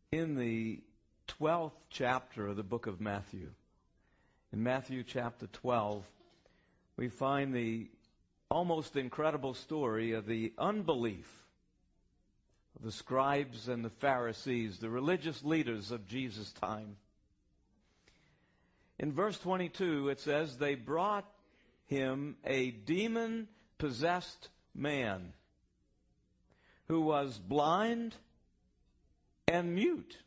in the 12th chapter of the book of Matthew. In Matthew chapter 12, we find the almost incredible story of the unbelief of the scribes and the Pharisees, the religious leaders of Jesus' time. In verse 22, it says, they brought him a demon-possessed man who was blind and mute.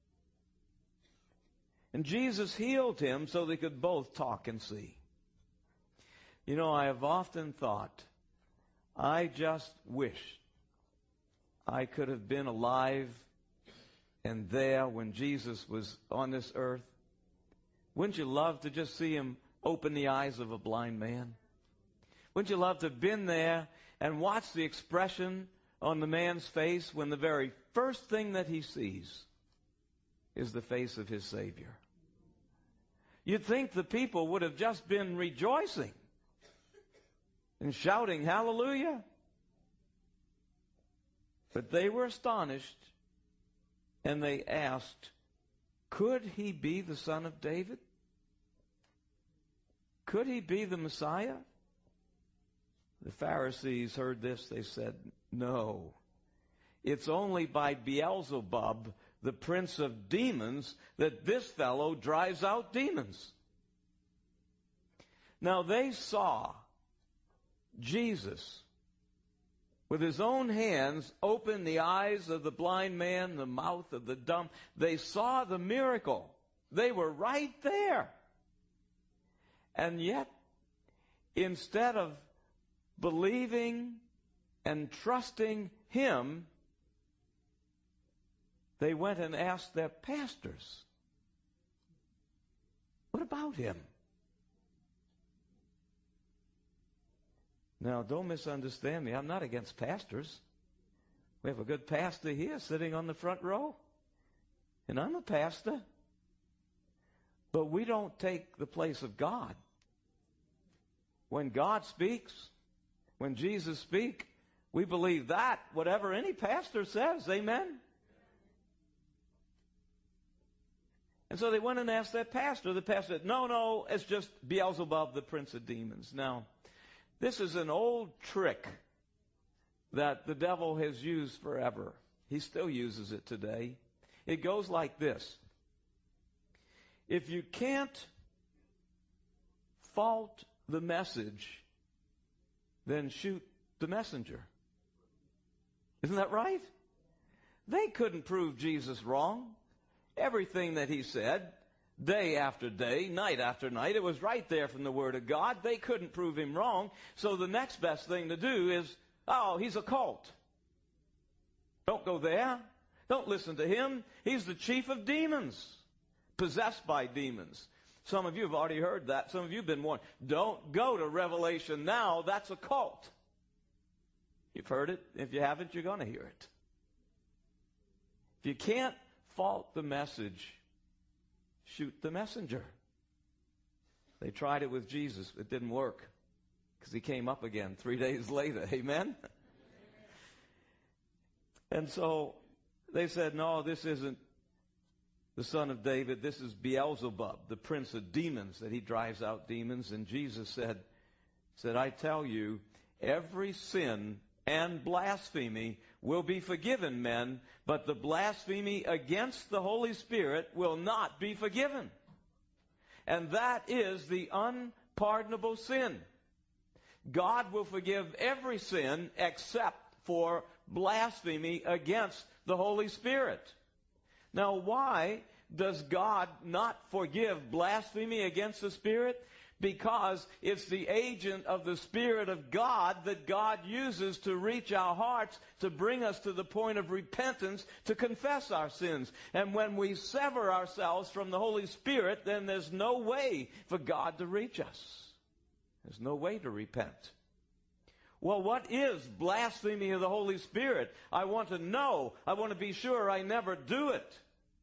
And Jesus healed him so they could both talk and see. You know, I have often thought, I just wish I could have been alive and there when Jesus was on this earth. Wouldn't you love to just see him open the eyes of a blind man? Wouldn't you love to have been there and watch the expression on the man's face when the very first thing that he sees is the face of his Savior? You'd think the people would have just been rejoicing and shouting, hallelujah. But they were astonished, and they asked, could he be the son of David? Could he be the Messiah? The Pharisees heard this. They said, no. It's only by Beelzebub, the prince of demons, that this fellow drives out demons. Now they saw Jesus with his own hands open the eyes of the blind man, the mouth of the dumb. They saw the miracle. They were right there. And yet, instead of believing and trusting him, they went and asked their pastors, what about him? Now, don't misunderstand me. I'm not against pastors. We have a good pastor here sitting on the front row. And I'm a pastor. But we don't take the place of God. When God speaks, when Jesus speaks, we believe that, whatever any pastor says. Amen? And so they went and asked their pastor. The pastor said, no, it's just Beelzebub, the prince of demons. Now, this is an old trick that the devil has used forever. He still uses it today. It goes like this. If you can't fault the message, then shoot the messenger. Isn't that right? They couldn't prove Jesus wrong. Everything that he said, day after day, night after night, it was right there from the Word of God. They couldn't prove him wrong. So the next best thing to do is, he's a cult. Don't go there. Don't listen to him. He's the chief of demons, possessed by demons. Some of you have already heard that. Some of you have been warned. Don't go to Revelation now. That's a cult. You've heard it. If you haven't, you're going to hear it. If you can't fault the message, shoot the messenger. They tried it with Jesus. It didn't work because he came up again 3 days later. Amen? And so they said, no, this isn't the son of David. This is Beelzebub, the prince of demons, that he drives out demons. And Jesus said, I tell you, every sin and blasphemy will be forgiven men, but the blasphemy against the Holy Spirit will not be forgiven. And that is the unpardonable sin. God will forgive every sin except for blasphemy against the Holy Spirit. Now, why does God not forgive blasphemy against the Spirit? Because it's the agent of the Spirit of God that God uses to reach our hearts, to bring us to the point of repentance, to confess our sins. And when we sever ourselves from the Holy Spirit, then there's no way for God to reach us. There's no way to repent. Well, what is blasphemy of the Holy Spirit? I want to know. I want to be sure I never do it.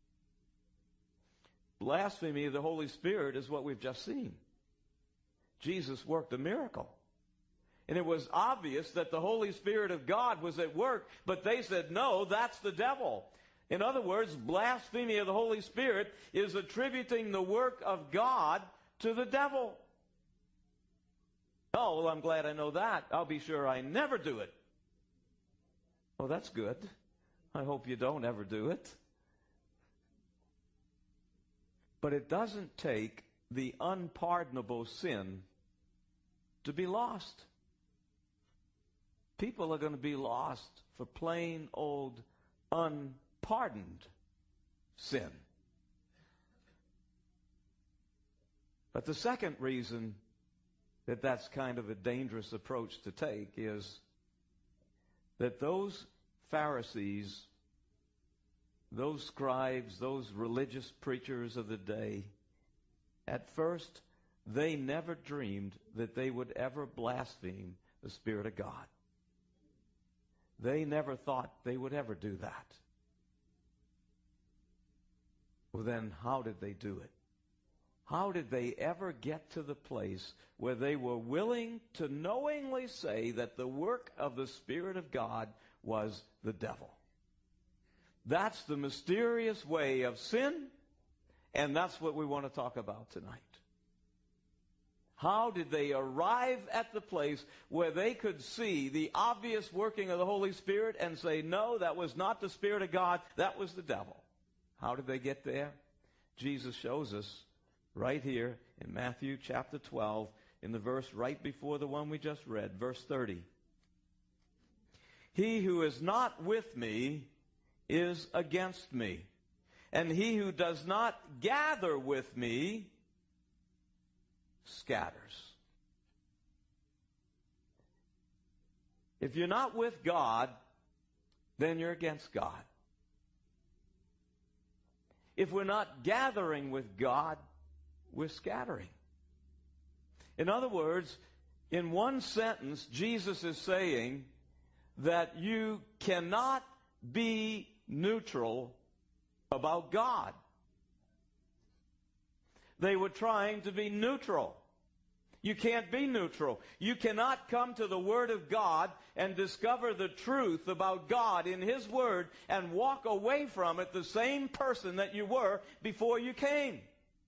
Blasphemy of the Holy Spirit is what we've just seen. Jesus worked a miracle. And it was obvious that the Holy Spirit of God was at work, but they said, no, that's the devil. In other words, blasphemy of the Holy Spirit is attributing the work of God to the devil. Oh, well, I'm glad I know that. I'll be sure I never do it. Well, that's good. I hope you don't ever do it. But it doesn't take the unpardonable sin to be lost. People are going to be lost for plain old unpardoned sin. But the second reason that that's kind of a dangerous approach to take is that those Pharisees, those scribes, those religious preachers of the day, at first, they never dreamed that they would ever blaspheme the Spirit of God. They never thought they would ever do that. Well, then how did they do it? How did they ever get to the place where they were willing to knowingly say that the work of the Spirit of God was the devil? That's the mysterious way of sin, and that's what we want to talk about tonight. How did they arrive at the place where they could see the obvious working of the Holy Spirit and say, no, that was not the Spirit of God, that was the devil? How did they get there? Jesus shows us right here in Matthew chapter 12, in the verse right before the one we just read, verse 30. He who is not with me is against me, and he who does not gather with me scatters. If you're not with God, then you're against God. If we're not gathering with God, we're scattering. In other words, in one sentence, Jesus is saying that you cannot be neutral about God. They were trying to be neutral. You can't be neutral. You cannot come to the Word of God and discover the truth about God in His Word and walk away from it the same person that you were before you came.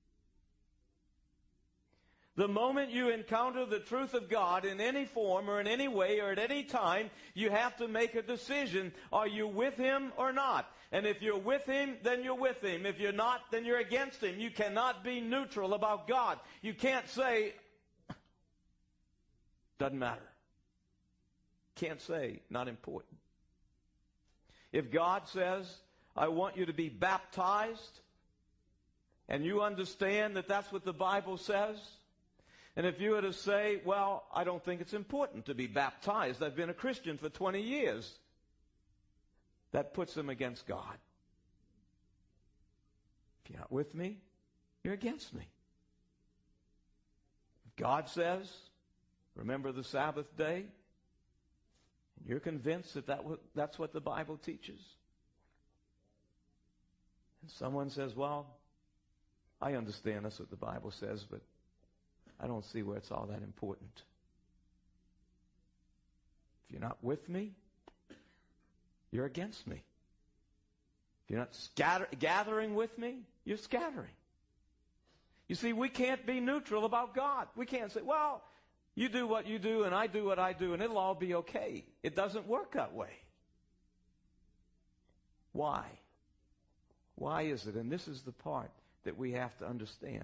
The moment you encounter the truth of God in any form or in any way or at any time, you have to make a decision. Are you with Him or not? And if you're with Him, then you're with Him. If you're not, then you're against Him. You cannot be neutral about God. You can't say, doesn't matter. Can't say, not important. If God says, I want you to be baptized, and you understand that that's what the Bible says, and if you were to say, well, I don't think it's important to be baptized. I've been a Christian for 20 years. That puts them against God. If you're not with me, you're against me. If God says, remember the Sabbath day, and you're convinced that that's what the Bible teaches, and someone says, well, I understand that's what the Bible says, but I don't see where it's all that important. If you're not with me, you're against me. If you're not gathering with me, you're scattering. You see, we can't be neutral about God. We can't say, well, you do what you do and I do what I do and it'll all be okay. It doesn't work that way. Why? Why is it? And this is the part that we have to understand.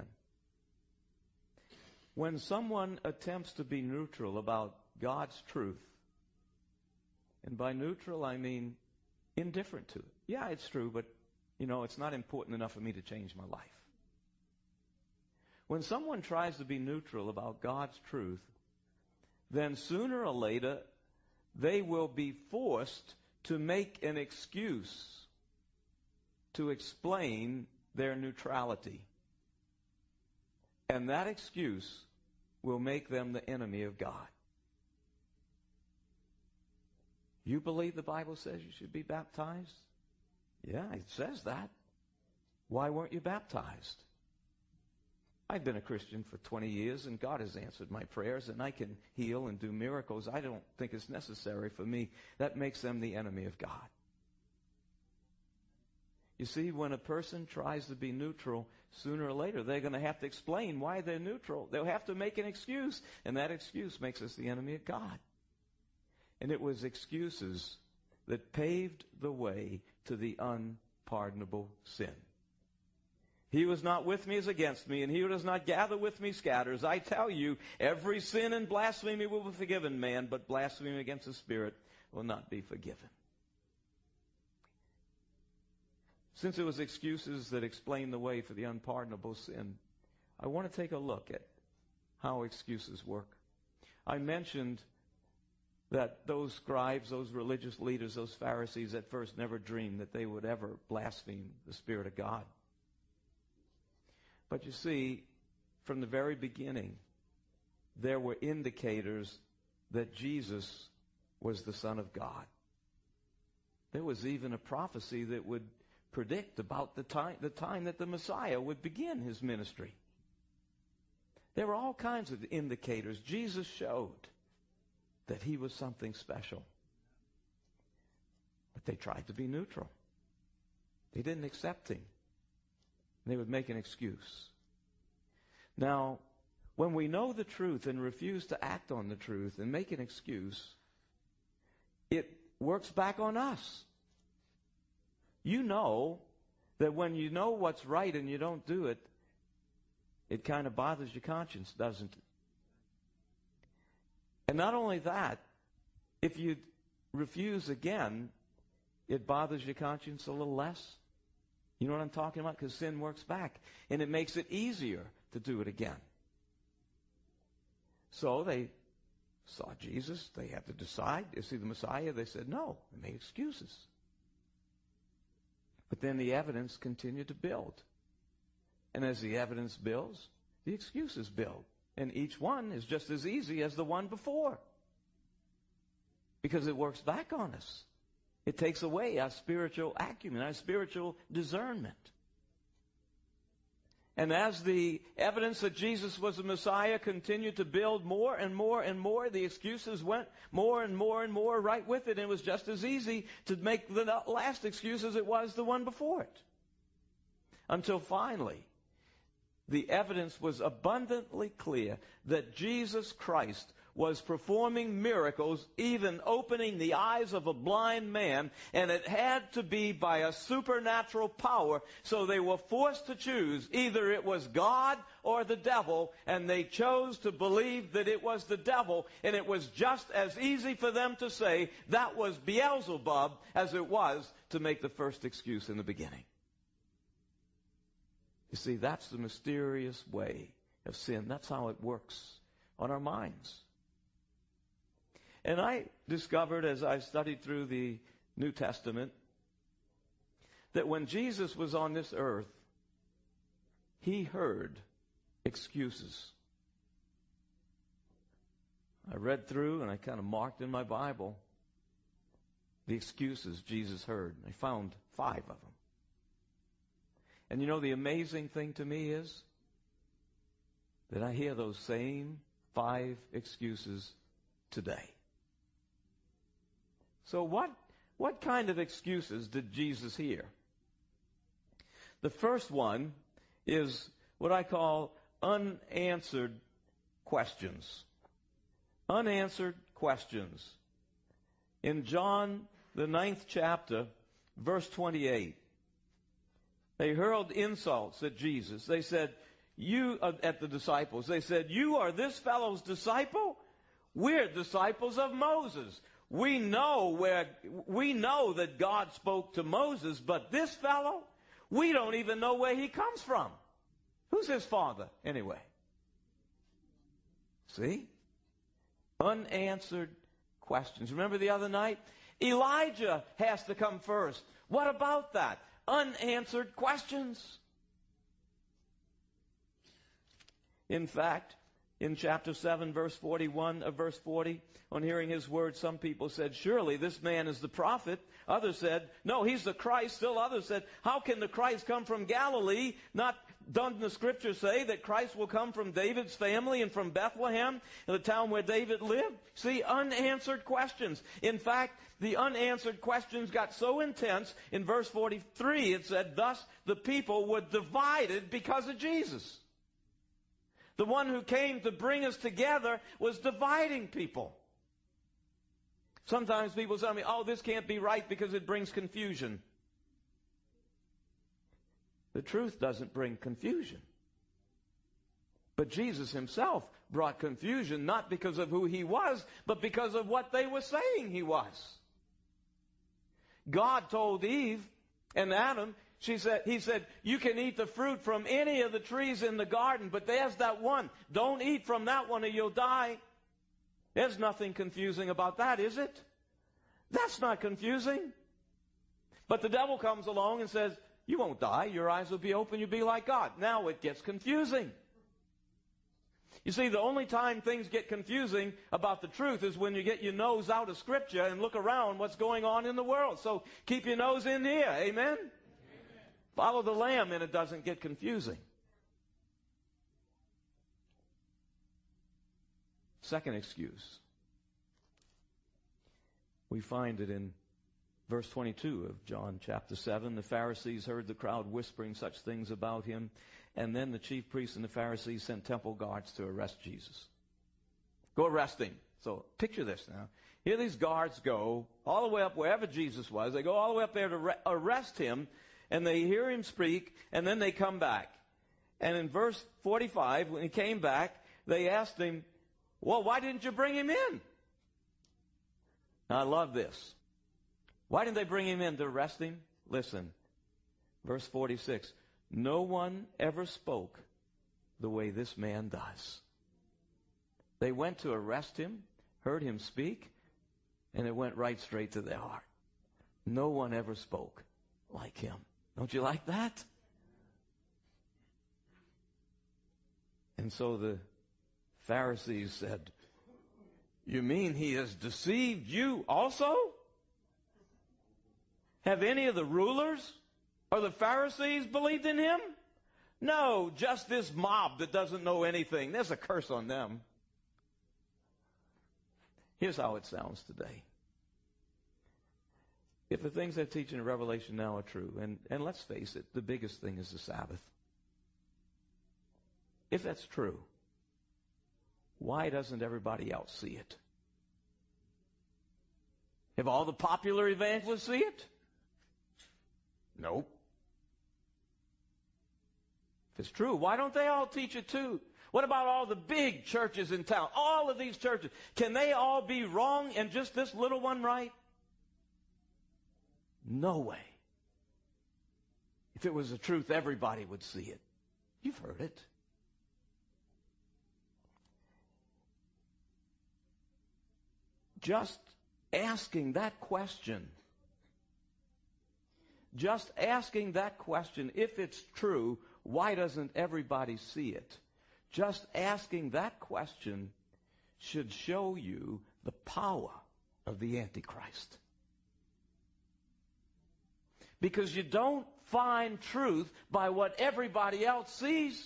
When someone attempts to be neutral about God's truth, and by neutral I mean indifferent to it. Yeah, it's true, but, it's not important enough for me to change my life. When someone tries to be neutral about God's truth, then sooner or later they will be forced to make an excuse to explain their neutrality. And that excuse will make them the enemy of God. You believe the Bible says you should be baptized? Yeah, it says that. Why weren't you baptized? I've been a Christian for 20 years, and God has answered my prayers, and I can heal and do miracles. I don't think it's necessary for me. That makes them the enemy of God. You see, when a person tries to be neutral, sooner or later they're going to have to explain why they're neutral. They'll have to make an excuse, and that excuse makes us the enemy of God. And it was excuses that paved the way to the unpardonable sin. He who is not with me is against me, and he who does not gather with me scatters. I tell you, every sin and blasphemy will be forgiven man, but blasphemy against the Spirit will not be forgiven. Since it was excuses that explain the way for the unpardonable sin, I want to take a look at how excuses work. I mentioned that those scribes, those religious leaders, those Pharisees at first never dreamed that they would ever blaspheme the Spirit of God. But you see, from the very beginning, there were indicators that Jesus was the Son of God. There was even a prophecy that would predict about the time that the Messiah would begin his ministry. There were all kinds of indicators. Jesus showed that he was something special. But they tried to be neutral. They didn't accept him. They would make an excuse. Now, when we know the truth and refuse to act on the truth and make an excuse, it works back on us. You know that when you know what's right and you don't do it, it kind of bothers your conscience, doesn't it? And not only that, if you refuse again, it bothers your conscience a little less. You know what I'm talking about? Because sin works back, and it makes it easier to do it again. So they saw Jesus. They had to decide. Is he the Messiah? They said no. They made excuses. But then the evidence continued to build. And as the evidence builds, the excuses build. And each one is just as easy as the one before. Because it works back on us. It takes away our spiritual acumen, our spiritual discernment. And as the evidence that Jesus was the Messiah continued to build more and more and more, the excuses went more and more and more right with it. And it was just as easy to make the last excuse as it was the one before it. Until finally, the evidence was abundantly clear that Jesus Christ was performing miracles, even opening the eyes of a blind man, and it had to be by a supernatural power, so they were forced to choose. Either it was God or the devil, and they chose to believe that it was the devil, and it was just as easy for them to say that was Beelzebub as it was to make the first excuse in the beginning. You see, that's the mysterious way of sin. That's how it works on our minds. And I discovered as I studied through the New Testament that when Jesus was on this earth, he heard excuses. I read through and I kind of marked in my Bible the excuses Jesus heard. I found 5 of them. And you know, the amazing thing to me is that I hear those same 5 excuses today. So what kind of excuses did Jesus hear? The first one is what I call unanswered questions. Unanswered questions. In John, the 9th chapter, verse 28, they hurled insults at Jesus. They said, at the disciples, they said, "You are this fellow's disciple? We're disciples of Moses. We know that God spoke to Moses, but this fellow, we don't even know where he comes from. Who's his father, anyway?" See? Unanswered questions. Remember the other night? Elijah has to come first. What about that? Unanswered questions. In fact, in chapter 7, verse 40, on hearing his words, some people said, surely this man is the prophet. Others said, no, he's the Christ. Still others said, how can the Christ come from Galilee? Doesn't the scripture say that Christ will come from David's family and from Bethlehem, the town where David lived? See, unanswered questions. In fact, the unanswered questions got so intense, in verse 43 it said, thus the people were divided because of Jesus. The one who came to bring us together was dividing people. Sometimes people tell me, oh, this can't be right because it brings confusion. The truth doesn't bring confusion. But Jesus himself brought confusion, not because of who he was, but because of what they were saying he was. God told Eve and Adam, he said, you can eat the fruit from any of the trees in the garden, but there's that one. Don't eat from that one or you'll die. There's nothing confusing about that, is it? That's not confusing. But the devil comes along and says, you won't die. Your eyes will be open. You'll be like God. Now it gets confusing. You see, the only time things get confusing about the truth is when you get your nose out of Scripture and look around what's going on in the world. So keep your nose in here. Amen? Follow the Lamb and it doesn't get confusing. Second excuse. We find it in verse 22 of John chapter 7. The Pharisees heard the crowd whispering such things about him, and then the chief priests and the Pharisees sent temple guards to arrest Jesus. Go arrest him. So picture this now. Here these guards go all the way up wherever Jesus was. They go all the way up there to arrest him, and they hear him speak, and then they come back. And in verse 45, when he came back, they asked him, well, why didn't you bring him in? Now, I love this. Why didn't they bring him in to arrest him? Listen, verse 46. No one ever spoke the way this man does. They went to arrest him, heard him speak, and it went right straight to their heart. No one ever spoke like him. Don't you like that? And so the Pharisees said, you mean he has deceived you also? Have any of the rulers or the Pharisees believed in him? No, just this mob that doesn't know anything. There's a curse on them. Here's how it sounds today. If the things they're teaching in Revelation now are true, and let's face it, the biggest thing is the Sabbath. If that's true, why doesn't everybody else see it? Have all the popular evangelists see it? Nope. If it's true, why don't they all teach it too? What about all the big churches in town? All of these churches. Can they all be wrong and just this little one right? No way. If it was the truth, everybody would see it. You've heard it. Just asking that question, if it's true, why doesn't everybody see it? Just asking that question should show you the power of the Antichrist. Because you don't find truth by what everybody else sees.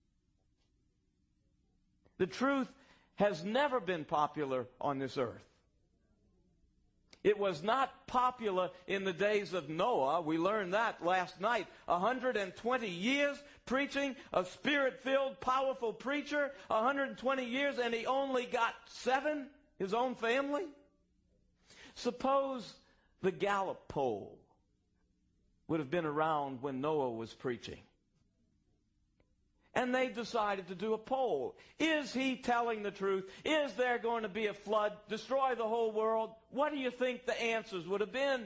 The truth has never been popular on this earth. It was not popular in the days of Noah. We learned that last night. 120 years preaching, a spirit-filled, powerful preacher. 120 years, and he only got 7, his own family. Suppose the Gallup poll would have been around when Noah was preaching. And they decided to do a poll. Is he telling the truth? Is there going to be a flood, destroy the whole world? What do you think the answers would have been?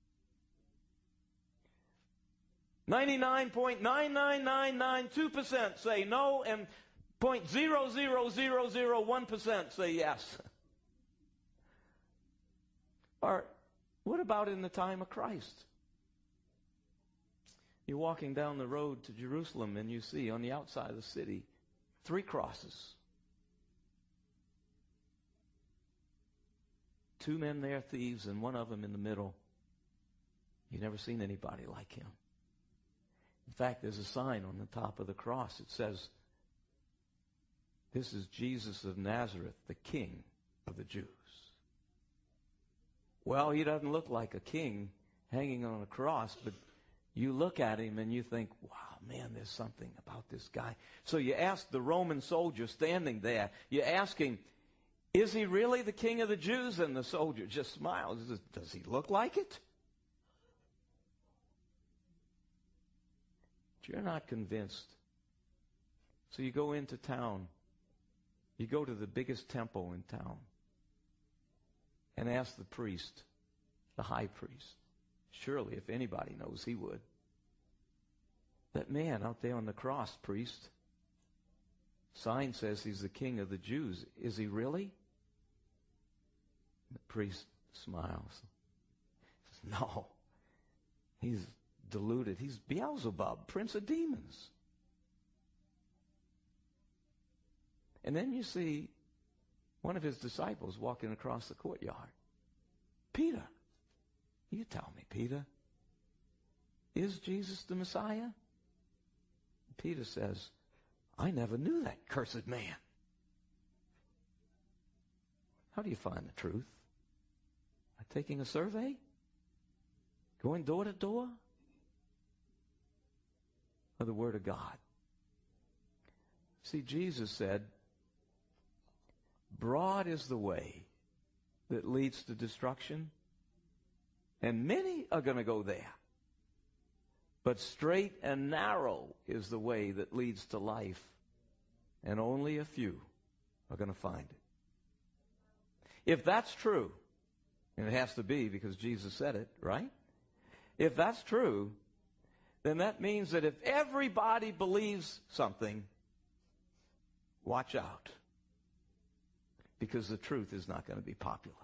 99.99992% say no, and 0.00001% say yes. Or what about in the time of Christ? You're walking down the road to Jerusalem and you see on the outside of the city 3 crosses. two men there, thieves, and one of them in the middle. You've never seen anybody like him. In fact, there's a sign on the top of the cross. It says, "This is Jesus of Nazareth, the King of the Jews." Well, he doesn't look like a king hanging on a cross, but you look at him and you think, wow, man, there's something about this guy. So you ask the Roman soldier standing there, you ask him, is he really the King of the Jews? And the soldier just smiles. He says, does he look like it? But you're not convinced. So you go into town. You go to the biggest temple in town and ask the priest, the high priest. Surely, if anybody knows, he would. That man out there on the cross, priest, sign says he's the King of the Jews. Is he really? The priest smiles. He says, no. He's deluded. He's Beelzebub, prince of demons. And then you see one of his disciples walking across the courtyard. Peter. You tell me, Peter. Is Jesus the Messiah? Peter says, I never knew that cursed man. How do you find the truth? By taking a survey? Going door to door? Or the Word of God? See, Jesus said, broad is the way that leads to destruction, and many are going to go there. But straight and narrow is the way that leads to life, and only a few are going to find it. If that's true, and it has to be because Jesus said it, right? If that's true, then that means that if everybody believes something, watch out. Because the truth is not going to be popular.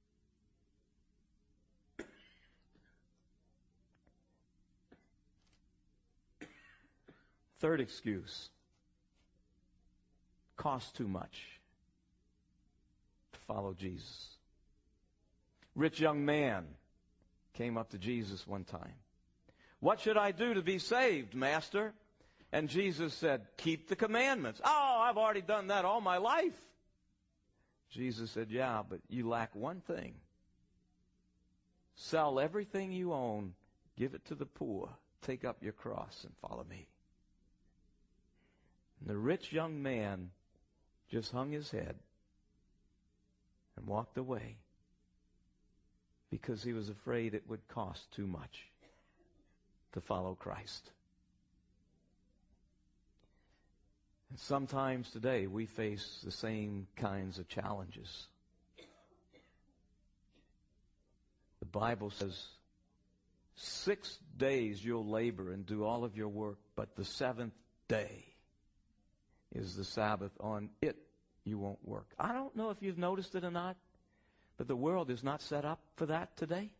Third excuse. Costs too much to follow Jesus. Rich young man came up to Jesus one time. What should I do to be saved, Master? And Jesus said, keep the commandments. Oh, I've already done that all my life. Jesus said, yeah, but you lack one thing. Sell everything you own, give it to the poor, take up your cross and follow me. And the rich young man just hung his head and walked away because he was afraid it would cost too much to follow Christ. And sometimes today we face the same kinds of challenges. The Bible says, 6 days you'll labor and do all of your work, but the seventh day is the Sabbath. On it you won't work. I don't know if you've noticed it or not, but the world is not set up for that today.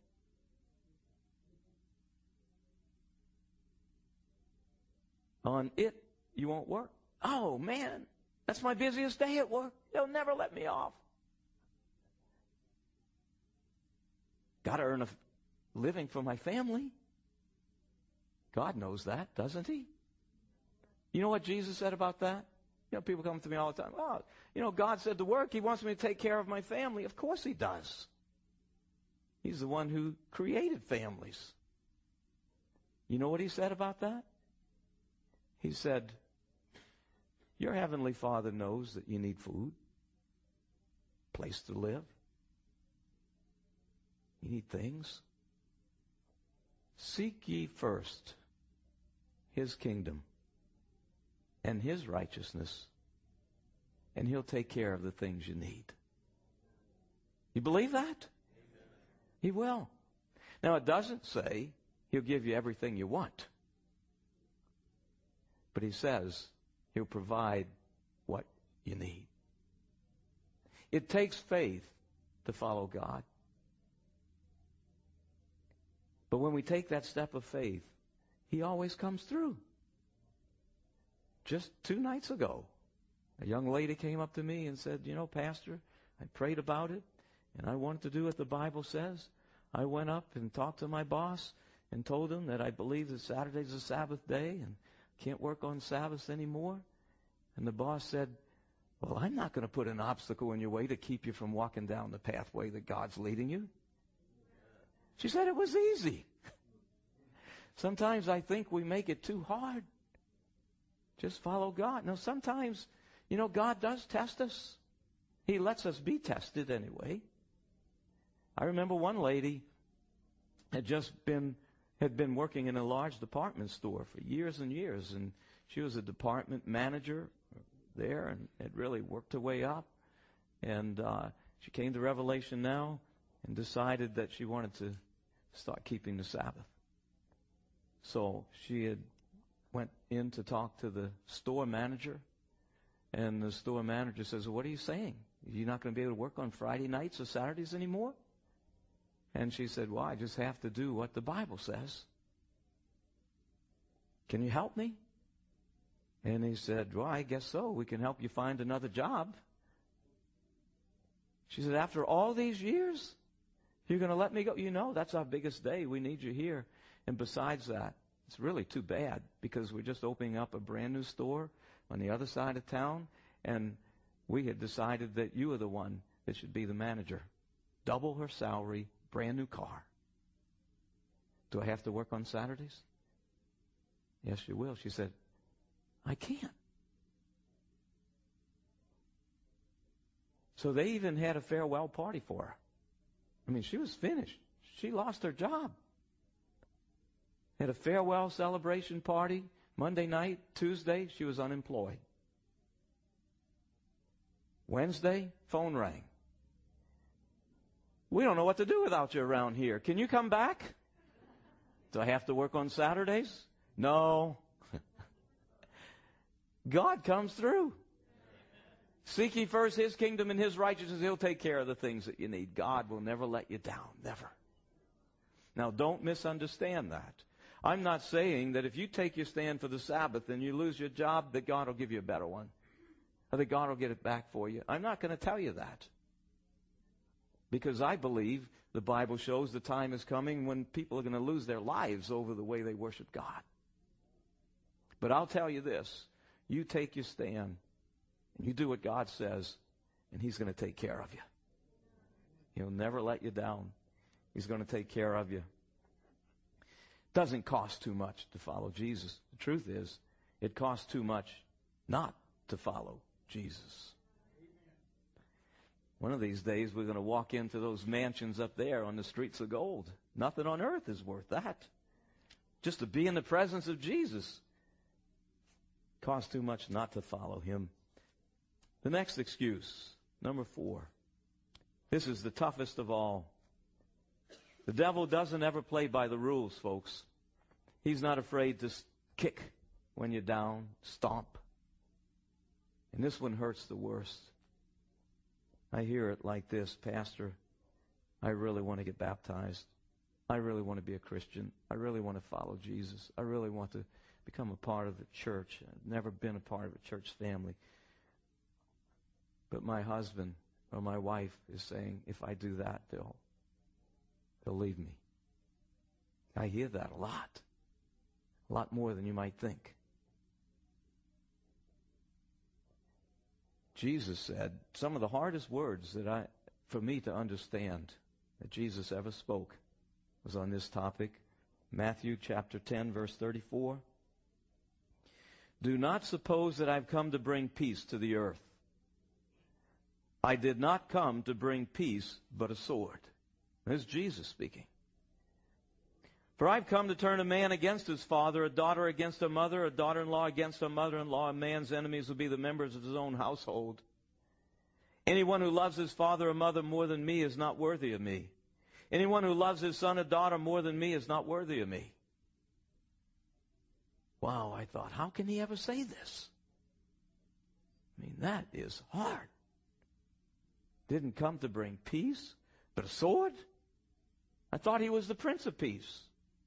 On it you won't work. Oh, man, that's my busiest day at work. They'll never let me off. Got to earn a living for my family. God knows that, doesn't he? You know what Jesus said about that? You know, people come to me all the time. Oh, you know, God said to work. He wants me to take care of my family. Of course he does. He's the one who created families. You know what he said about that? He said, your heavenly Father knows that you need food, place to live. You need things. Seek ye first his kingdom and his righteousness, and he'll take care of the things you need. You believe that? Amen. He will. Now, it doesn't say he'll give you everything you want. But he says he'll provide what you need. It takes faith to follow God. But when we take that step of faith, he always comes through. Just 2 nights ago, a young lady came up to me and said, you know, Pastor, I prayed about it, And I wanted to do what the Bible says. I went up and talked to my boss and told him that I believe that Saturday's a Sabbath day and can't work on Sabbath anymore. And the boss said, well, I'm not going to put an obstacle in your way to keep you from walking down the pathway that God's leading you. She said it was easy. Sometimes I think we make it too hard. Just follow God. Now, sometimes, God does test us. He lets us be tested anyway. I remember one lady had been working in a large department store for years and years, and she was a department manager there and had really worked her way up. And she came to Revelation now and decided that she wanted to start keeping the Sabbath. So she had went in to talk to the store manager, and the store manager says, well, what are you saying? You're not going to be able to work on Friday nights or Saturdays anymore? And she said, well, I just have to do what the Bible says. Can you help me? And he said, well, I guess so. We can help you find another job. She said, after all these years, you're going to let me go? That's our biggest day. We need you here. And besides that, it's really too bad because we're just opening up a brand new store on the other side of town, and we had decided that you are the one that should be the manager. Double her salary, brand new car. Do I have to work on Saturdays? Yes, you will. She said, I can't. So they even had a farewell party for her. I mean, she was finished. She lost her job. Had a farewell celebration party Monday night. Tuesday, she was unemployed. Wednesday, phone rang. We don't know what to do without you around here. Can you come back? Do I have to work on Saturdays? No. God comes through. Seek ye first His kingdom and His righteousness. He'll take care of the things that you need. God will never let you down. Never. Now, don't misunderstand that. I'm not saying that if you take your stand for the Sabbath and you lose your job, that God will give you a better one. Or that God will get it back for you. I'm not going to tell you that. Because I believe the Bible shows the time is coming when people are going to lose their lives over the way they worship God. But I'll tell you this. You take your stand, and you do what God says, and He's going to take care of you. He'll never let you down. He's going to take care of you. Doesn't cost too much to follow Jesus. The truth is, it costs too much not to follow Jesus. One of these days, we're going to walk into those mansions up there on the streets of gold. Nothing on earth is worth that. Just to be in the presence of Jesus costs too much not to follow Him. The next excuse, number 4. This is the toughest of all. The devil doesn't ever play by the rules, folks. He's not afraid to kick when you're down, stomp. And this one hurts the worst. I hear it like this, Pastor, I really want to get baptized. I really want to be a Christian. I really want to follow Jesus. I really want to become a part of the church. I've never been a part of a church family. But my husband or my wife is saying, if I do that, they'll leave me. I hear that a lot more than you might think. Jesus said some of the hardest words for me to understand that Jesus ever spoke was on this topic. Matthew chapter 10, verse 34. Do not suppose that I've come to bring peace to the earth. I did not come to bring peace, but a sword. There's Jesus speaking. For I've come to turn a man against his father, a daughter against her mother, a daughter-in-law against her mother-in-law. A man's enemies will be the members of his own household. Anyone who loves his father or mother more than me is not worthy of me. Anyone who loves his son or daughter more than me is not worthy of me. Wow, I thought, how can he ever say this? I mean, that is hard. Didn't come to bring peace, but a sword? I thought he was the Prince of Peace.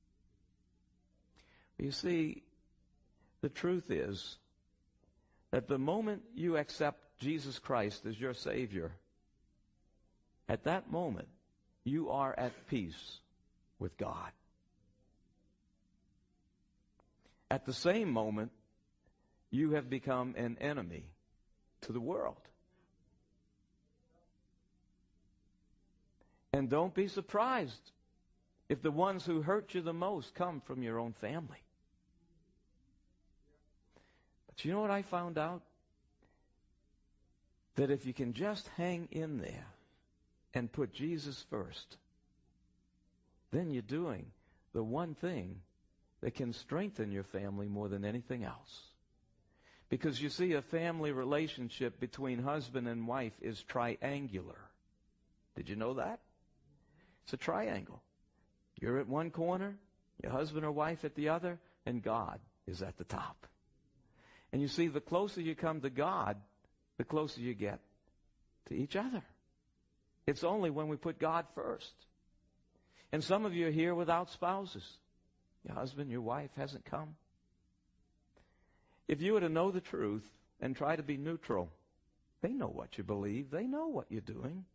You see, the truth is that the moment you accept Jesus Christ as your Savior, at that moment, you are at peace with God. At the same moment, you have become an enemy to the world. And don't be surprised if the ones who hurt you the most come from your own family. But you know what I found out? That if you can just hang in there and put Jesus first, then you're doing the one thing that can strengthen your family more than anything else. Because you see, a family relationship between husband and wife is triangular. Did you know that? It's a triangle. You're at one corner, your husband or wife at the other, and God is at the top. And you see, the closer you come to God, the closer you get to each other. It's only when we put God first. And some of you are here without spouses. Your husband, your wife hasn't come. If you were to know the truth and try to be neutral, they know what you believe. They know what you're doing.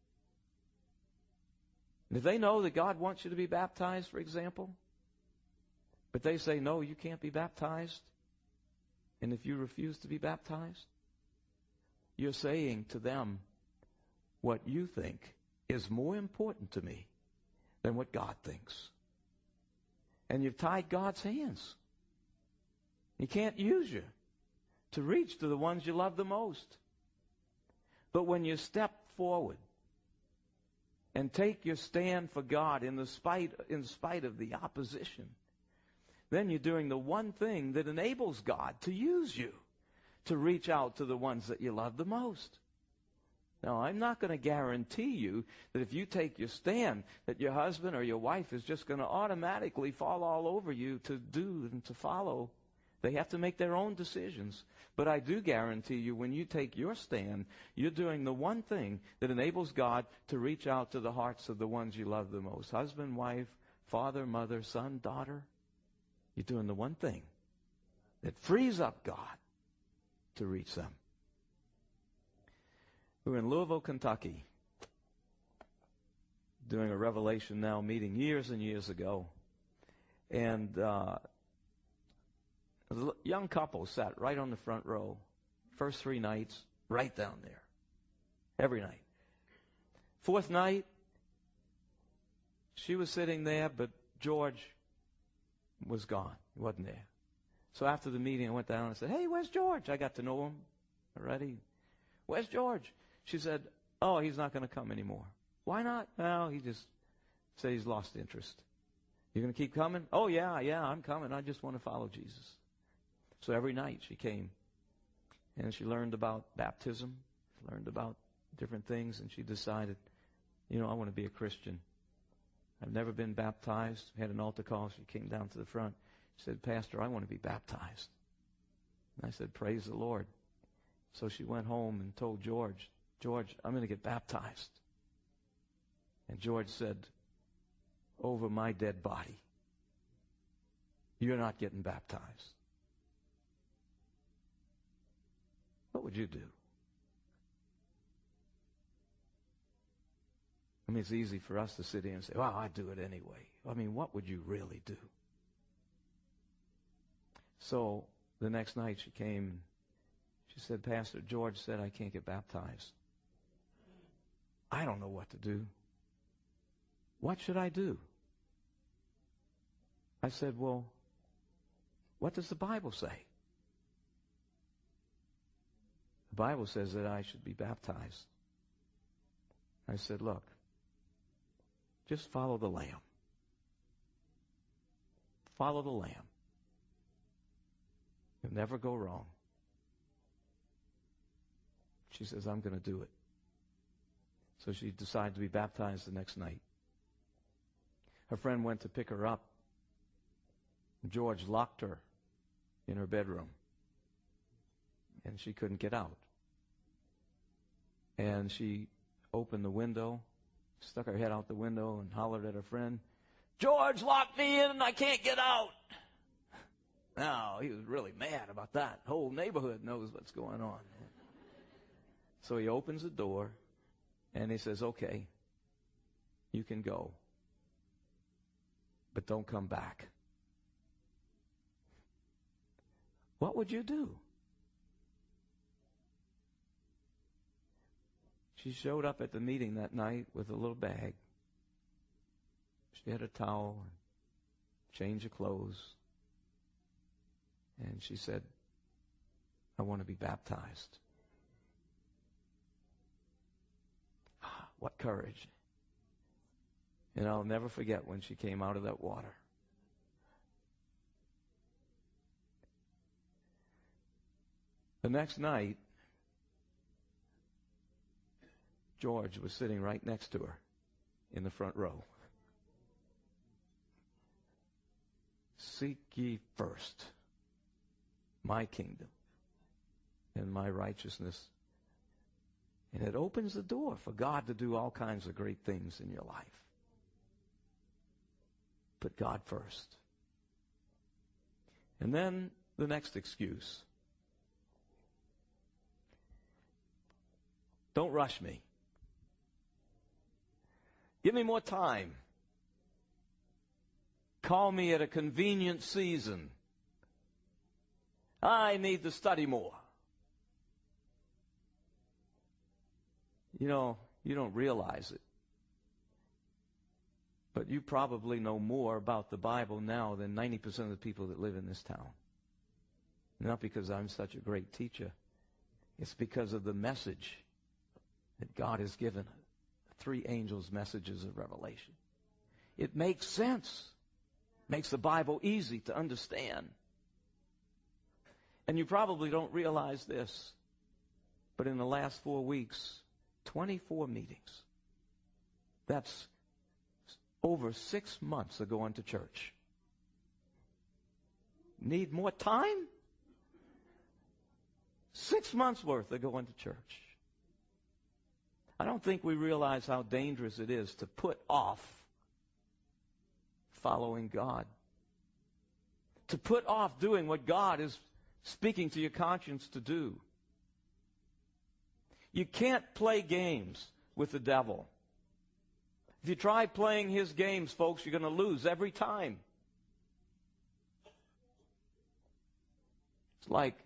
And if they know that God wants you to be baptized, for example, but they say, no, you can't be baptized, and if you refuse to be baptized, you're saying to them, what you think is more important to me than what God thinks. And you've tied God's hands. He can't use you to reach to the ones you love the most. But when you step forward and take your stand for God in spite of the opposition, then you're doing the one thing that enables God to use you to reach out to the ones that you love the most. Now, I'm not going to guarantee you that if you take your stand, that your husband or your wife is just going to automatically fall all over you to do and to follow. They have to make their own decisions. But I do guarantee you, when you take your stand, you're doing the one thing that enables God to reach out to the hearts of the ones you love the most. Husband, wife, father, mother, son, daughter. You're doing the one thing that frees up God to reach them. We were in Louisville, Kentucky, doing a Revelation Now meeting years and years ago. And a young couple sat right on the front row. First 3 nights, right down there. Every night. 4th night, she was sitting there, but George was gone. He wasn't there. So after the meeting, I went down and said, hey, where's George? I got to know him already. Where's George? She said, oh, he's not going to come anymore. Why not? Well, he just said he's lost interest. You going to keep coming? Oh, yeah, I'm coming. I just want to follow Jesus. So every night she came, and she learned about baptism, learned about different things, and she decided, I want to be a Christian. I've never been baptized. We had an altar call. She came down to the front. She said, Pastor, I want to be baptized. And I said, praise the Lord. So she went home and told George, I'm going to get baptized. And George said, over my dead body, you're not getting baptized. What would you do? I mean, it's easy for us to sit here and say, well, I'd do it anyway. I mean, what would you really do? So the next night she came, she said, Pastor, George said I can't get baptized. I don't know what to do. What should I do? I said, well, what does the Bible say? The Bible says that I should be baptized. I said, look, just follow the Lamb. Follow the Lamb. You'll never go wrong. She says, I'm going to do it. So she decided to be baptized the next night. Her friend went to pick her up. George locked her in her bedroom. And she couldn't get out. And she opened the window, stuck her head out the window and hollered at her friend, George locked me in and I can't get out. Now, he was really mad about that. The whole neighborhood knows what's going on. So he opens the door, And he says, okay, you can go, but don't come back. What would you do? She showed up at the meeting that night with a little bag. She had a towel and change of clothes. And she said, I want to be baptized. What courage. And I'll never forget when she came out of that water. The next night, George was sitting right next to her in the front row. Seek ye first my kingdom and my righteousness. And it opens the door for God to do all kinds of great things in your life. Put God first. And then the next excuse. Don't rush me. Give me more time. Call me at a convenient season. I need to study more. You know, you don't realize it. But you probably know more about the Bible now than 90% of the people that live in this town. Not because I'm such a great teacher. It's because of the message that God has given. 3 angels' messages of revelation. It makes sense. Makes the Bible easy to understand. And you probably don't realize this, but in the last 4 weeks, 24 meetings. That's over 6 months of going to church. Need more time? 6 months worth of going to church. I don't think we realize how dangerous it is to put off following God. To put off doing what God is speaking to your conscience to do. You can't play games with the devil. If you try playing his games, folks, you're going to lose every time. It's like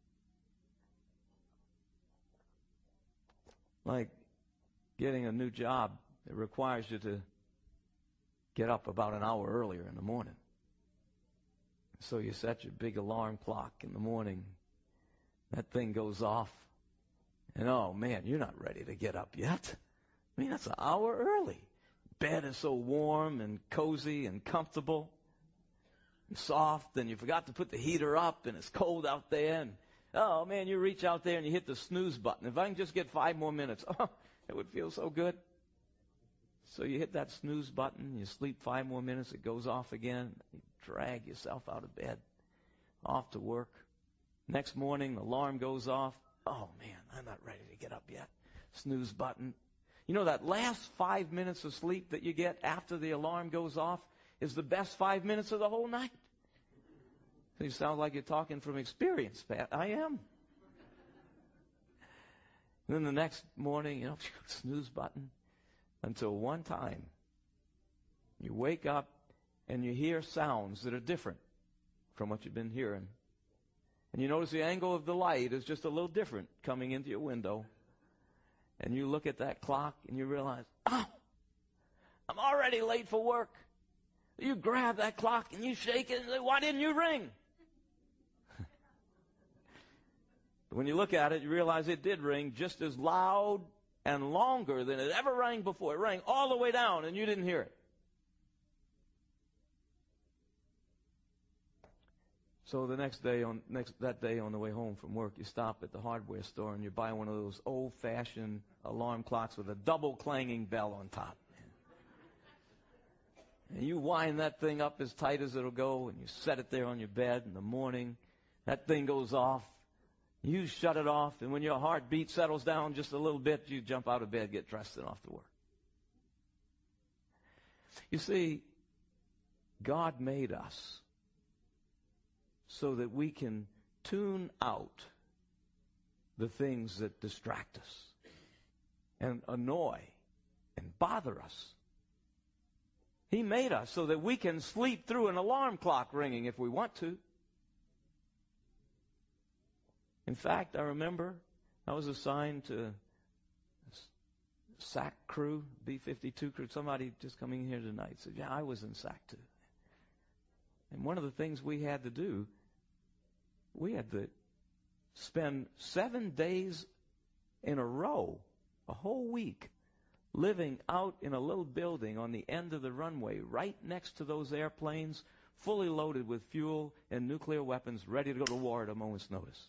getting a new job. It requires you to get up about an hour earlier in the morning. So you set your big alarm clock in the morning. That thing goes off. And oh man, you're not ready to get up yet. I mean, that's an hour early. Bed is so warm and cozy and comfortable and soft, and you forgot to put the heater up, and it's cold out there. And oh man, you reach out there and you hit the snooze button. If I can just get 5 more minutes, oh, it would feel so good. So you hit that snooze button, you sleep 5 more minutes, it goes off again. You drag yourself out of bed, off to work. Next morning, the alarm goes off. Oh, man, I'm not ready to get up yet. Snooze button. You know, that last 5 minutes of sleep that you get after the alarm goes off is the best 5 minutes of the whole night. You sound like you're talking from experience, Pat. I am. And then the next morning, you know, snooze button. Until one time, you wake up and you hear sounds that are different from what you've been hearing. And you notice the angle of the light is just a little different coming into your window. And you look at that clock and you realize, oh, I'm already late for work. You grab that clock and you shake it and say, why didn't you ring? But when you look at it, you realize it did ring just as loud and longer than it ever rang before. It rang all the way down and you didn't hear it. So the that day on the way home from work, you stop at the hardware store and you buy one of those old-fashioned alarm clocks with a double clanging bell on top. And you wind that thing up as tight as it'll go, and you set it there on your bed in the morning. That thing goes off. You shut it off, and when your heartbeat settles down just a little bit, you jump out of bed, get dressed, and off to work. You see, God made us so that we can tune out the things that distract us and annoy and bother us. He made us so that we can sleep through an alarm clock ringing if we want to. In fact, I remember I was assigned to SAC crew, B-52 crew. Somebody just coming here tonight said, yeah, I was in SAC too. And one of the things we had to do, we had to spend 7 days in a row, a whole week, living out in a little building on the end of the runway right next to those airplanes, fully loaded with fuel and nuclear weapons, ready to go to war at a moment's notice.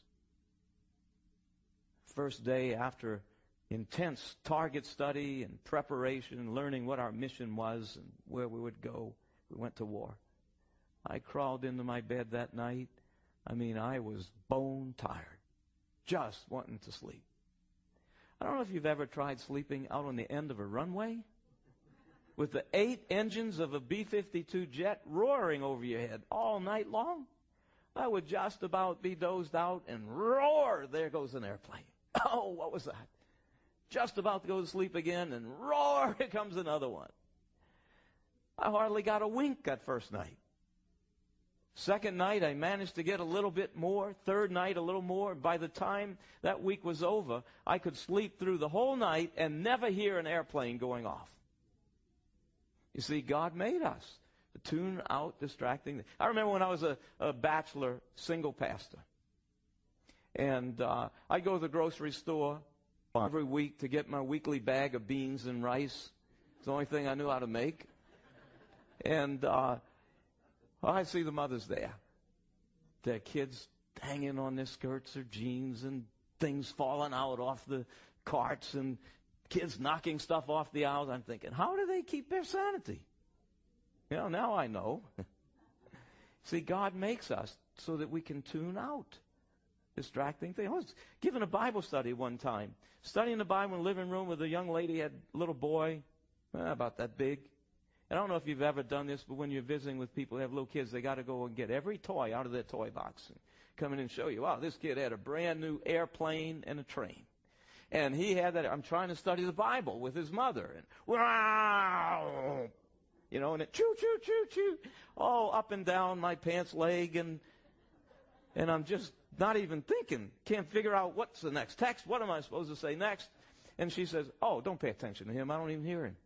First day after intense target study and preparation and learning what our mission was and where we would go, we went to war. I crawled into my bed that night. I was bone tired, just wanting to sleep. I don't know if you've ever tried sleeping out on the end of a runway with the 8 engines of a B-52 jet roaring over your head all night long. I would just about be dozed out and roar, there goes an airplane. Oh, what was that? Just about to go to sleep again, and roar, here comes another one. I hardly got a wink that first night. Second night, I managed to get a little bit more. Third night, a little more. By the time that week was over, I could sleep through the whole night and never hear an airplane going off. You see, God made us to tune out distracting things. I remember when I was a bachelor, single pastor. And I'd go to the grocery store every week to get my weekly bag of beans and rice. It's the only thing I knew how to make. And I'd see the mothers there. Their kids hanging on their skirts or jeans and things falling out off the carts and kids knocking stuff off the aisles. I'm thinking, how do they keep their sanity? Now I know. See, God makes us so that we can tune out distracting things. I was giving a Bible study one time, studying the Bible in the living room with a young lady, had a little boy, about that big. And I don't know if you've ever done this, but when you're visiting with people who have little kids, they got to go and get every toy out of their toy box and come in and show you, wow, this kid had a brand new airplane and a train. And he had that. I'm trying to study the Bible with his mother. And wow, and it choo, choo, choo, choo, all up and down my pants leg. And I'm just not even thinking, can't figure out what's the next text. What am I supposed to say next? And she says, oh, don't pay attention to him. I don't even hear him.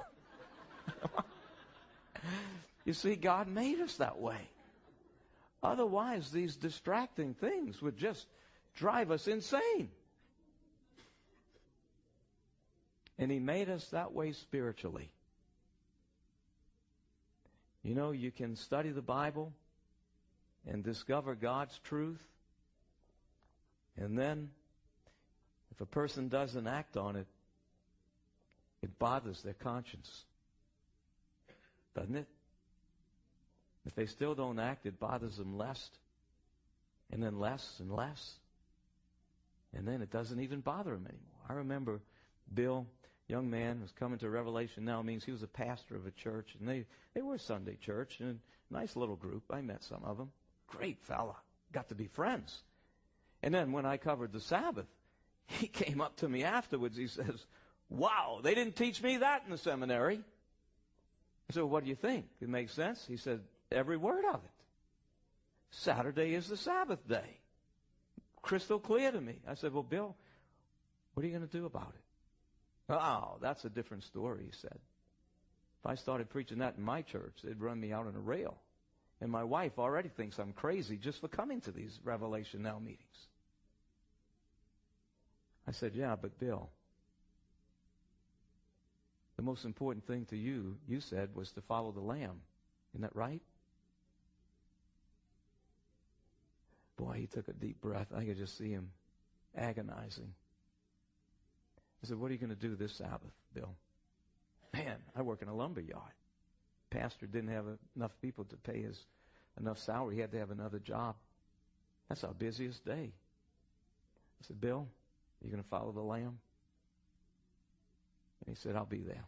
You see, God made us that way. Otherwise, these distracting things would just drive us insane. And He made us that way spiritually. You can study the Bible and discover God's truth. And then, if a person doesn't act on it, it bothers their conscience. Doesn't it? If they still don't act, it bothers them less, and then less and less. And then it doesn't even bother them anymore. I remember Bill, young man, was coming to Revelation Now. Means he was a pastor of a church, and they were a Sunday church, and a nice little group. I met some of them. Great fella. Got to be friends. And then when I covered the Sabbath, he came up to me afterwards. He says, wow, they didn't teach me that in the seminary. I said, well, what do you think? It makes sense? He said, every word of it. Saturday is the Sabbath day. Crystal clear to me. I said, well, Bill, what are you going to do about it? Oh, that's a different story, he said. If I started preaching that in my church, they'd run me out on a rail. And my wife already thinks I'm crazy just for coming to these Revelation Now meetings. I said, yeah, but Bill, the most important thing to you said, was to follow the Lamb. Isn't that right? Boy, he took a deep breath. I could just see him agonizing. I said, what are you going to do this Sabbath, Bill? Man, I work in a lumber yard. Pastor didn't have enough people to pay his enough salary. He had to have another job. That's our busiest day. I said, Bill, are you going to follow the Lamb? And he said, I'll be there.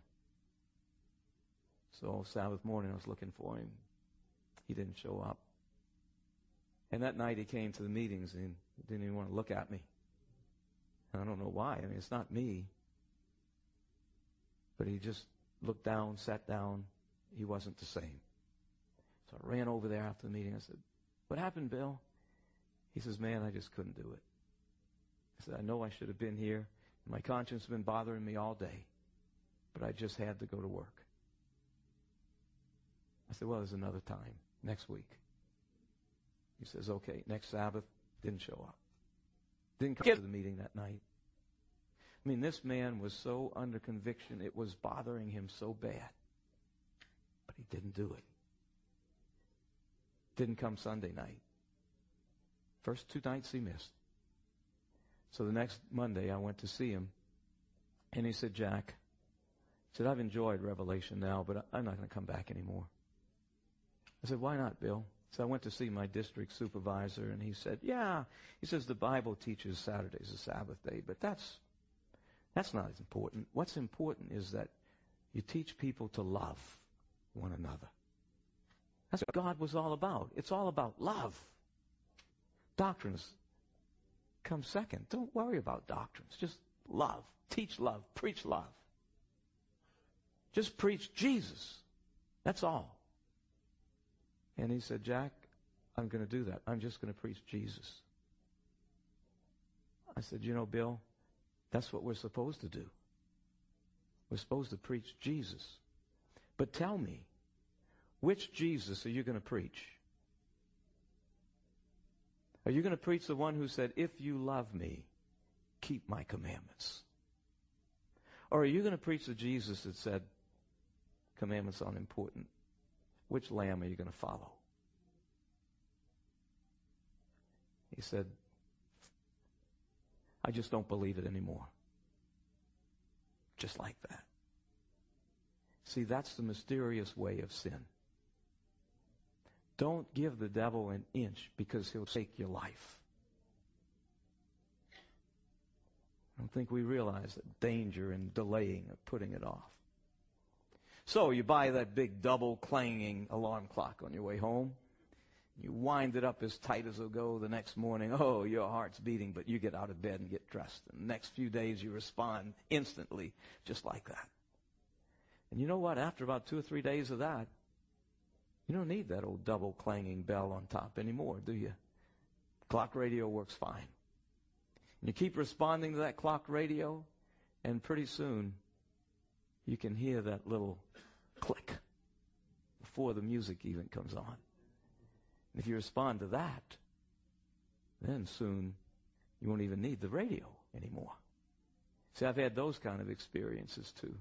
So Sabbath morning, I was looking for him. He didn't show up. And that night he came to the meetings and he didn't even want to look at me. And I don't know why. It's not me. But he just looked down, sat down. He wasn't the same. So I ran over there after the meeting. I said, "What happened, Bill?" He says, "Man, I just couldn't do it." I said, "I know I should have been here. My conscience has been bothering me all day, but I just had to go to work." I said, "Well, there's another time, next week." He says, "Okay." Next Sabbath, didn't show up. Didn't come to the meeting that night. I mean, this man was so under conviction, it was bothering him so bad. But he didn't do it. Didn't come Sunday night. First 2 nights he missed. So the next Monday I went to see him, and he said, "Jack," he said, "I've enjoyed Revelation now, but I'm not going to come back anymore." I said, "Why not, Bill?" So I went to see my district supervisor, and he said, "Yeah." He says, "The Bible teaches Saturday's a Sabbath day, but that's not as important. What's important is that you teach people to love one another." That's what God was all about. It's all about love. Doctrines come second. Don't worry about doctrines. Just love. Teach love. Preach love. Just preach Jesus. That's all. And he said, "Jack, I'm going to do that. I'm just going to preach Jesus." I said, "You know, Bill, that's what we're supposed to do. We're supposed to preach Jesus. But tell me, which Jesus are you going to preach? Are you going to preach the one who said, 'If you love me, keep my commandments'? Or are you going to preach the Jesus that said, 'Commandments aren't important'? Which lamb are you going to follow?" He said, "I just don't believe it anymore." Just like that. See, that's the mysterious way of sin. Don't give the devil an inch, because he'll take your life. I don't think we realize the danger in delaying or putting it off. So you buy that big double clanging alarm clock on your way home. You wind it up as tight as it'll go the next morning. Oh, your heart's beating, but you get out of bed and get dressed. And the next few days you respond instantly, just like that. And you know what? After about 2 or 3 days of that, you don't need that old double clanging bell on top anymore, do you? Clock radio works fine. And you keep responding to that clock radio, and pretty soon you can hear that little click before the music even comes on. And if you respond to that, then soon you won't even need the radio anymore. See, I've had those kind of experiences too.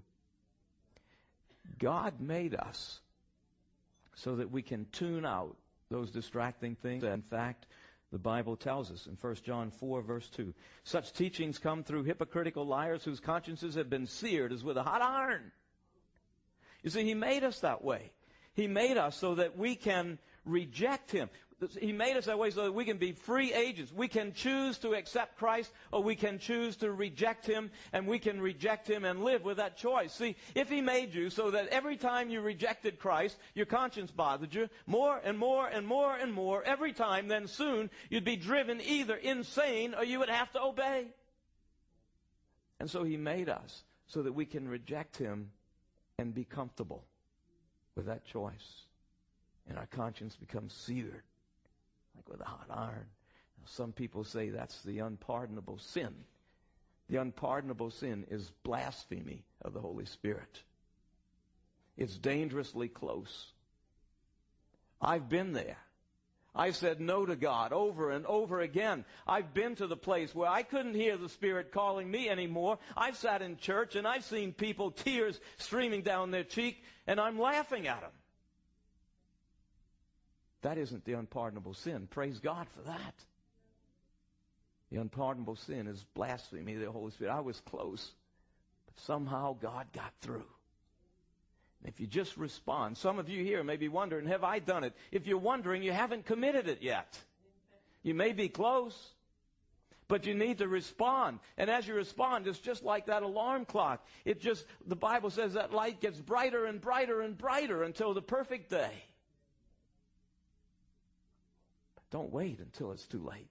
God made us so that we can tune out those distracting things. In fact, the Bible tells us in 1 John 4, verse 2, "Such teachings come through hypocritical liars whose consciences have been seared as with a hot iron." You see, He made us that way. He made us so that we can reject Him. He made us that way so that we can be free agents. We can choose to accept Christ, or we can choose to reject Him, and we can reject Him and live with that choice. See, if He made you so that every time you rejected Christ, your conscience bothered you more and more and more and more every time, then soon you'd be driven either insane or you would have to obey. And so He made us so that we can reject Him and be comfortable with that choice. And our conscience becomes seared like with a hot iron. Now, some people say that's the unpardonable sin. The unpardonable sin is blasphemy of the Holy Spirit. It's dangerously close. I've been there. I said no to God over and over again. I've been to the place where I couldn't hear the Spirit calling me anymore. I've sat in church and I've seen people, tears streaming down their cheek, and I'm laughing at them. That isn't the unpardonable sin. Praise God for that. The unpardonable sin is blasphemy of the Holy Spirit. I was close, but somehow God got through. And if you just respond, some of you here may be wondering, have I done it? If you're wondering, you haven't committed it yet. You may be close, but you need to respond. And as you respond, it's just like that alarm clock. The Bible says that light gets brighter and brighter and brighter until the perfect day. Don't wait until it's too late.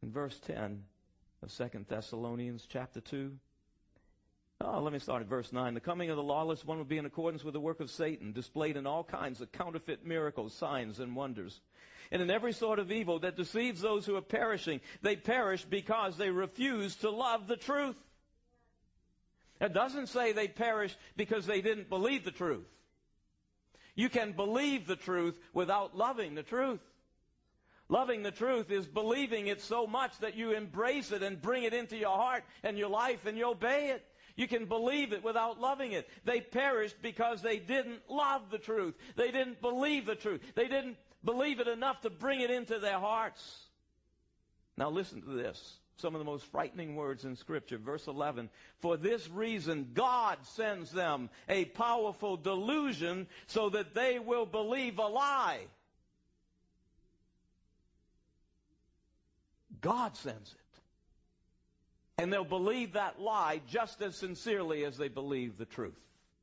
in verse 10 of 2 Thessalonians chapter 2. Let me start at verse 9. The coming of the lawless one will be in accordance with the work of Satan, displayed in all kinds of counterfeit miracles, signs, and wonders, and in every sort of evil that deceives those who are perishing. They perish because they refuse to love the truth. It doesn't say they perish because they didn't believe the truth. You can believe the truth without loving the truth. Loving the truth is believing it so much that you embrace it and bring it into your heart and your life and you obey it. You can believe it without loving it. They perished because they didn't love the truth. They didn't believe the truth. They didn't believe it enough to bring it into their hearts. Now listen to this. Some of the most frightening words in Scripture. Verse 11. For this reason God sends them a powerful delusion so that they will believe a lie. God sends it. And they'll believe that lie just as sincerely as they believe the truth.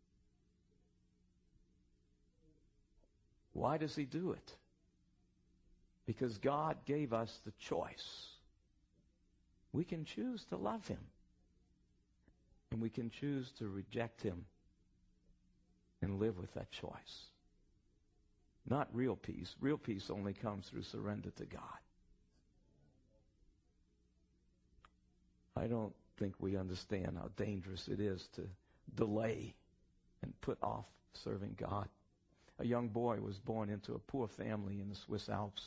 Why does he do it? Because God gave us the choice. We can choose to love him. And we can choose to reject him and live with that choice. Not real peace. Real peace only comes through surrender to God. I don't think we understand how dangerous it is to delay and put off serving God. A young boy was born into a poor family in the Swiss Alps.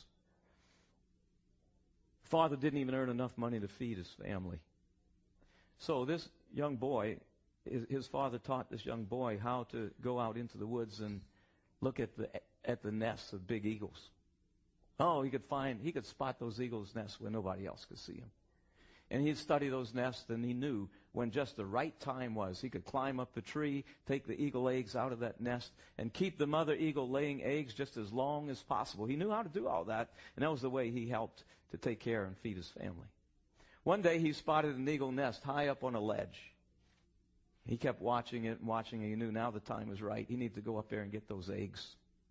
Father didn't even earn enough money to feed his family. So this young boy, his father taught this young boy how to go out into the woods and look at the nests of big eagles. He could spot those eagles' nests where nobody else could see them. And he'd study those nests, and he knew when just the right time was. He could climb up the tree, take the eagle eggs out of that nest, and keep the mother eagle laying eggs just as long as possible. He knew how to do all that, and that was the way he helped to take care and feed his family. One day he spotted an eagle nest high up on a ledge. He kept watching it and watching it. He knew now the time was right. He needed to go up there and get those eggs.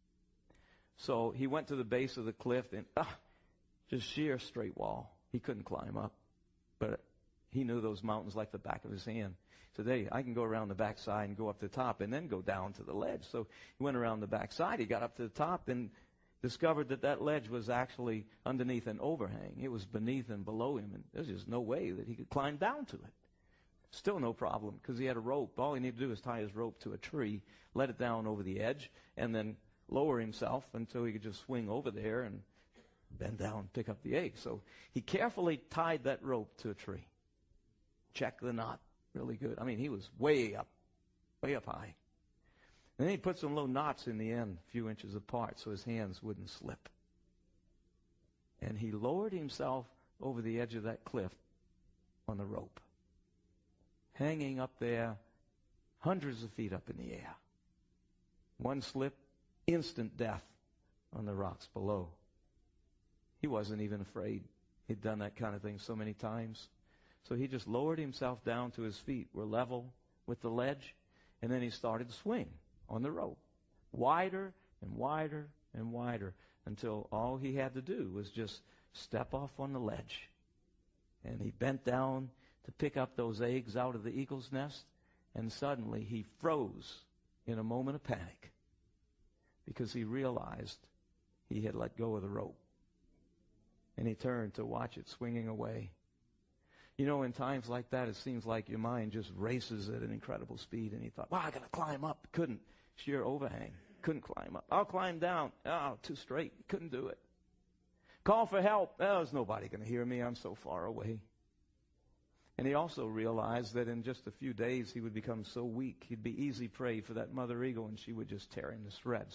So he went to the base of the cliff, and just sheer straight wall. He couldn't climb up. But he knew those mountains like the back of his hand. So I can go around the backside and go up to the top and then go down to the ledge. So he went around the backside. He got up to the top and discovered that ledge was actually underneath an overhang. It was beneath and below him, and there's just no way that he could climb down to it. Still no problem because he had a rope. All he needed to do was tie his rope to a tree, let it down over the edge, and then lower himself until he could just swing over there and bend down and pick up the egg. So he carefully tied that rope to a tree. Checked the knot really good. I mean, he was way up high. And then he put some little knots in the end, a few inches apart, so his hands wouldn't slip. And he lowered himself over the edge of that cliff on the rope, hanging up there hundreds of feet up in the air. One slip, instant death on the rocks below. He wasn't even afraid. He'd done that kind of thing so many times. So he just lowered himself down to his feet were level with the ledge, and then he started to swing on the rope, wider and wider and wider, until all he had to do was just step off on the ledge. And he bent down to pick up those eggs out of the eagle's nest, and suddenly he froze in a moment of panic because he realized he had let go of the rope. And he turned to watch it swinging away. You know, in times like that, it seems like your mind just races at an incredible speed. And he thought, I got to climb up. Couldn't. Sheer overhang. Couldn't climb up. I'll climb down. Too straight. Couldn't do it. Call for help. There's nobody going to hear me. I'm so far away. And he also realized that in just a few days, he would become so weak, he'd be easy prey for that mother eagle, and she would just tear him to shreds.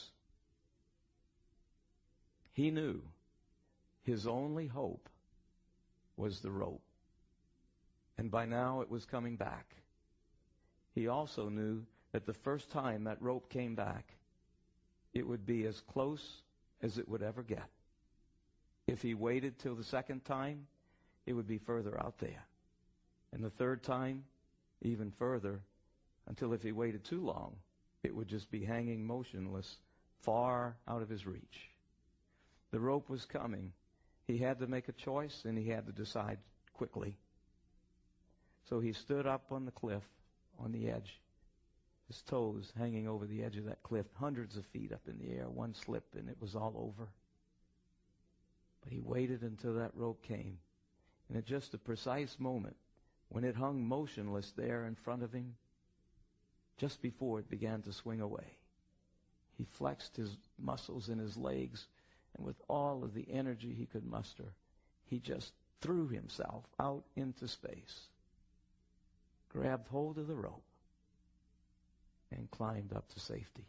He knew his only hope was the rope. And by now it was coming back. He also knew that the first time that rope came back, it would be as close as it would ever get. If he waited till the second time, it would be further out there. And the third time, even further, until if he waited too long, it would just be hanging motionless, far out of his reach. The rope was coming. He had to make a choice, and he had to decide quickly. So he stood up on the cliff, on the edge, his toes hanging over the edge of that cliff, hundreds of feet up in the air. One slip, and it was all over. But he waited until that rope came. And at just the precise moment, when it hung motionless there in front of him, just before it began to swing away, he flexed his muscles in his legs, and with all of the energy he could muster, he just threw himself out into space, grabbed hold of the rope, and climbed up to safety.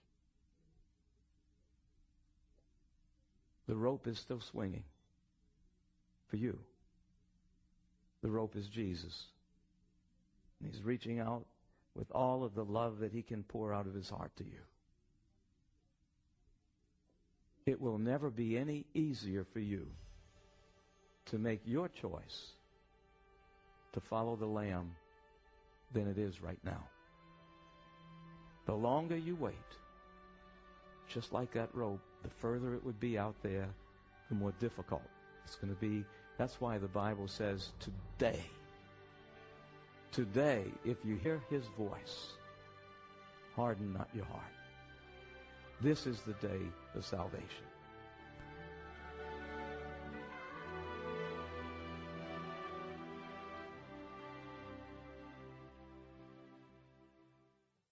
The rope is still swinging for you. The rope is Jesus. And he's reaching out with all of the love that he can pour out of his heart to you. It will never be any easier for you to make your choice to follow the Lamb than it is right now. The longer you wait, just like that rope, the further it would be out there, the more difficult it's going to be. That's why the Bible says today, if you hear his voice, harden not your heart. This is the day of salvation.